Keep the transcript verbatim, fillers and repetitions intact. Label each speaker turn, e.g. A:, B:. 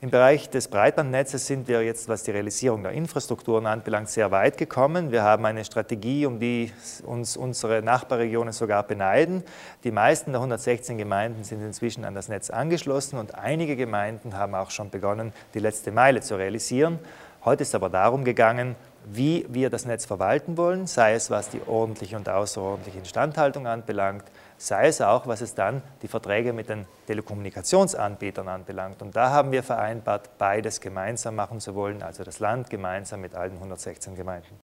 A: Im Bereich des Breitbandnetzes sind wir jetzt, was die Realisierung der Infrastrukturen anbelangt, sehr weit gekommen. Wir haben eine Strategie, um die uns unsere Nachbarregionen sogar beneiden. Die meisten der hundertsechzehn Gemeinden sind inzwischen an das Netz angeschlossen und einige Gemeinden haben auch schon begonnen, die letzte Meile zu realisieren. Heute ist aber darum gegangen, wie wir das Netz verwalten wollen, sei es was die ordentliche und außerordentliche Instandhaltung anbelangt, sei es auch, was es dann die Verträge mit den Telekommunikationsanbietern anbelangt. Und da haben wir vereinbart, beides gemeinsam machen zu wollen, also das Land gemeinsam mit allen hundertsechzehn Gemeinden.